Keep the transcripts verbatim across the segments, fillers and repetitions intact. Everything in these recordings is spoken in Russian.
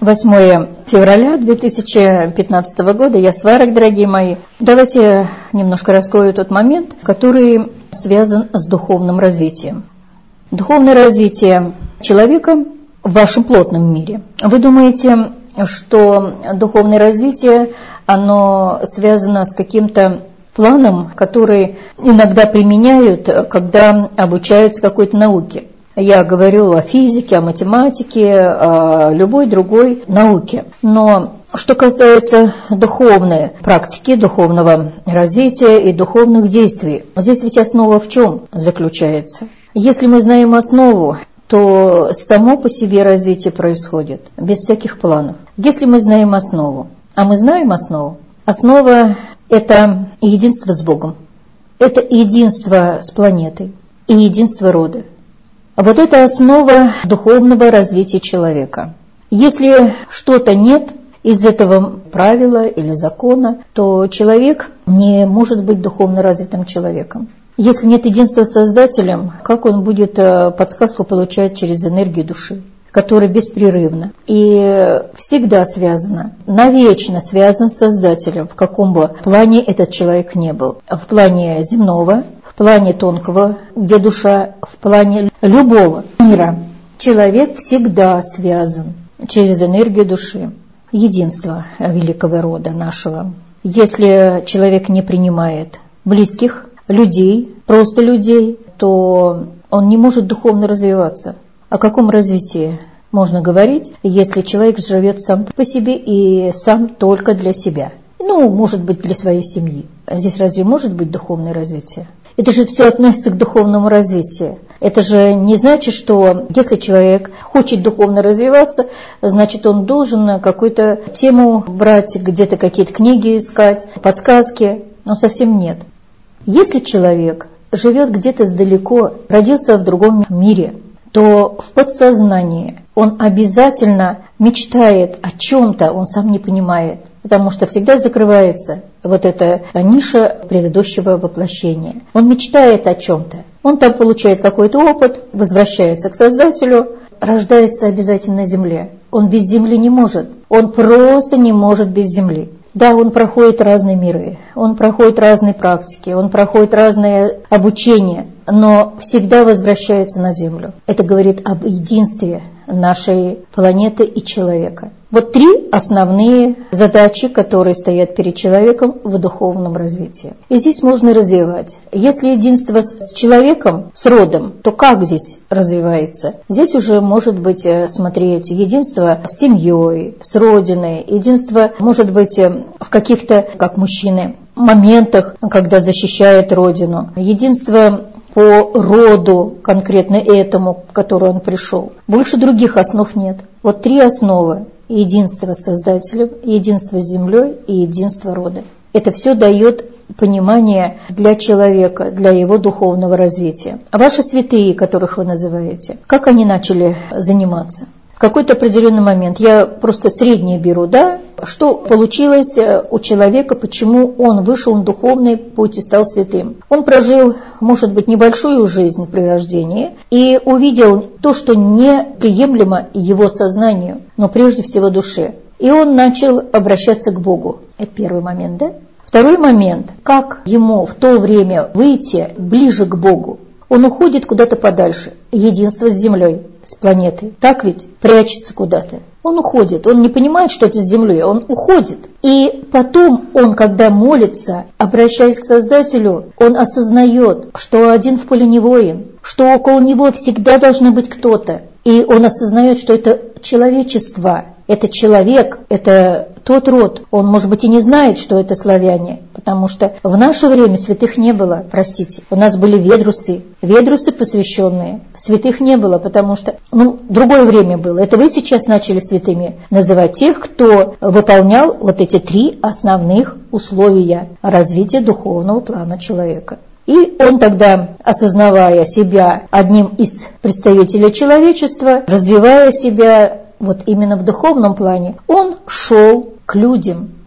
восьмое февраля две тысячи пятнадцатого года. Я Сварог, дорогие мои. Давайте немножко раскрою тот момент, который связан с духовным развитием. Духовное развитие человека в вашем плотном мире. Вы думаете, что духовное развитие, оно связано с каким-то планом, который иногда применяют, когда обучаются какой-то науке. Я говорю о физике, о математике, о любой другой науке. Но что касается духовной практики, духовного развития и духовных действий, здесь ведь основа в чем заключается? Если мы знаем основу, то само по себе развитие происходит, без всяких планов. Если мы знаем основу, а мы знаем основу, основа – это единство с Богом, это единство с планетой и единство рода. Вот это основа духовного развития человека. Если что-то нет из этого правила или закона, то человек не может быть духовно развитым человеком. Если нет единства с Создателем, как он будет подсказку получать через энергию души, которая беспрерывна и всегда связана, навечно связан с Создателем, в каком бы плане этот человек не был. В плане земного, в плане тонкого, где душа, в плане любого мира. Человек всегда связан через энергию души, единство великого рода нашего. Если человек не принимает близких, людей, просто людей, то он не может духовно развиваться. О каком развитии можно говорить, если человек живет сам по себе и сам только для себя? Ну, может быть, для своей семьи. А здесь разве может быть духовное развитие? Это же все относится к духовному развитию. Это же не значит, что если человек хочет духовно развиваться, значит, он должен какую-то тему брать, где-то какие-то книги искать, подсказки. Но совсем нет. Если человек живет где-то далеко, родился в другом мире, то в подсознании он обязательно мечтает о чем-то, он сам не понимает, потому что всегда закрывается вот эта ниша предыдущего воплощения. Он мечтает о чем-то, он там получает какой-то опыт, возвращается к Создателю, рождается обязательно на земле. Он без земли не может, он просто не может без земли. Да, он проходит разные миры, он проходит разные практики, он проходит разные обучения, но всегда возвращается на Землю. Это говорит об единстве нашей планеты и человека. Вот три основные задачи, которые стоят перед человеком в духовном развитии. И здесь можно развивать. Если единство с человеком, с родом, то как здесь развивается? Здесь уже может быть смотреть единство с семьей, с родиной, единство может быть в каких-то, как мужчины, моментах, когда защищает родину, единство по роду, конкретно этому, к которому он пришел. Больше других основ нет. Вот три основы. Единство с Создателем, единство с землей и единство рода. Это все дает понимание для человека, для его духовного развития. А ваши святые, которых вы называете, как они начали заниматься? В какой-то определенный момент, я просто среднее беру, да, что получилось у человека, почему он вышел на духовный путь и стал святым. Он прожил, может быть, небольшую жизнь при рождении и увидел то, что неприемлемо его сознанию, но прежде всего душе. И он начал обращаться к Богу. Это первый момент, да? Второй момент, как ему в то время выйти ближе к Богу. Он уходит куда-то подальше, единство с землей, с планетой. Так ведь? Прячется куда-то. Он уходит, он не понимает, что это с землей, он уходит. И потом он, когда молится, обращаясь к Создателю, он осознает, что один в поле не воин, что около него всегда должен быть кто-то. И он осознает, что это человечество, это человек, это тот род. Он, может быть, и не знает, что это славяне, потому что в наше время святых не было, простите. У нас были ведрусы, ведрусы посвященные. Святых не было, потому что, ну, другое время было. Это вы сейчас начали святыми называть тех, кто выполнял вот эти три основных условия развития духовного плана человека. И он тогда, осознавая себя одним из представителей человечества, развивая себя вот именно в духовном плане, он шел к людям.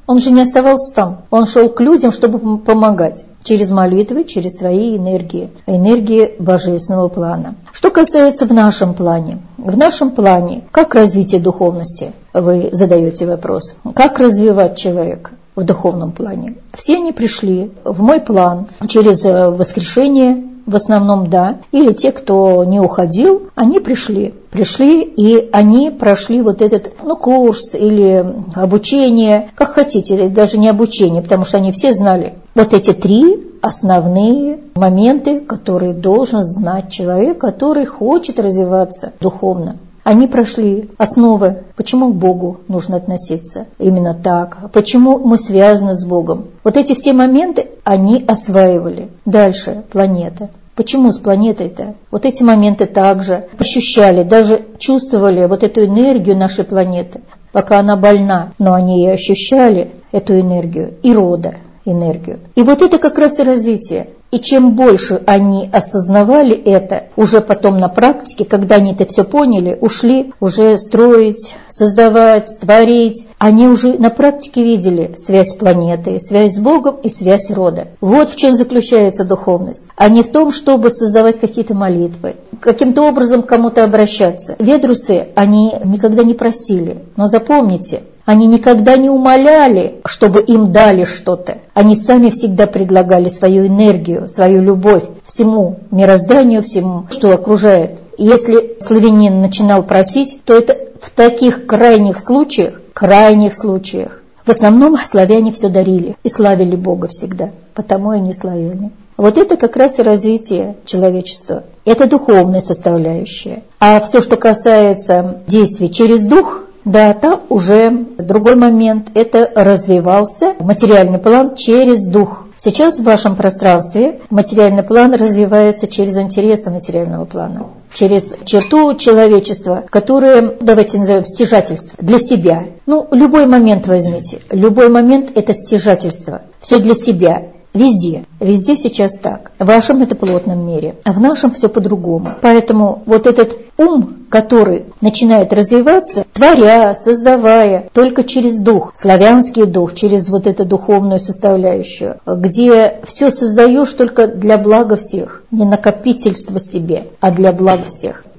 Он же не оставался там. Он шел к людям, чтобы помогать. Через молитвы, через свои энергии. Энергии божественного плана. Что касается в нашем плане. В нашем плане, как развитие духовности? Вы задаете вопрос. Как развивать человека в духовном плане? Все они пришли в мой план через воскрешение, в основном, да, или те, кто не уходил, они пришли. Пришли, и они прошли вот этот, ну, курс или обучение, как хотите, или даже не обучение, потому что они все знали вот эти три основные моменты, которые должен знать человек, который хочет развиваться духовно. Они прошли основы, почему к Богу нужно относиться именно так, почему мы связаны с Богом. Вот эти все моменты они осваивали. Дальше планета. Почему с планетой-то? Вот эти моменты также ощущали, даже чувствовали вот эту энергию нашей планеты, пока она больна, но они и ощущали эту энергию, и рода энергию. И вот это как раз и развитие. И чем больше они осознавали это, уже потом на практике, когда они это все поняли, ушли уже строить, создавать, творить, они уже на практике видели связь планеты, связь с Богом и связь рода. Вот в чем заключается духовность, а не в том, чтобы создавать какие-то молитвы, каким-то образом к кому-то обращаться. Ведрусы, они никогда не просили, но запомните, они никогда не умоляли, чтобы им дали что-то. Они сами всегда предлагали свою энергию, свою любовь всему мирозданию, всему, что окружает. Если славянин начинал просить, то это в таких крайних случаях, крайних случаях. В основном славяне все дарили и славили Бога всегда, потому и не славяне. Вот это как раз и развитие человечества. Это духовная составляющая. А все, что касается действий через дух, да, там уже другой момент. Это развивался материальный план через дух. Сейчас в вашем пространстве материальный план развивается через интересы материального плана, через черту человечества, которое, давайте назовем, стяжательство для себя. Ну, любой момент возьмите. Любой момент – это стяжательство. Все для себя. Везде. Везде сейчас так. В вашем это плотном мире, а в нашем все по-другому. Поэтому вот этот ум, который начинает развиваться, творя, создавая, только через дух, славянский дух, через вот эту духовную составляющую, где все создаешь только для блага всех, не накопительства себе, а для блага всех.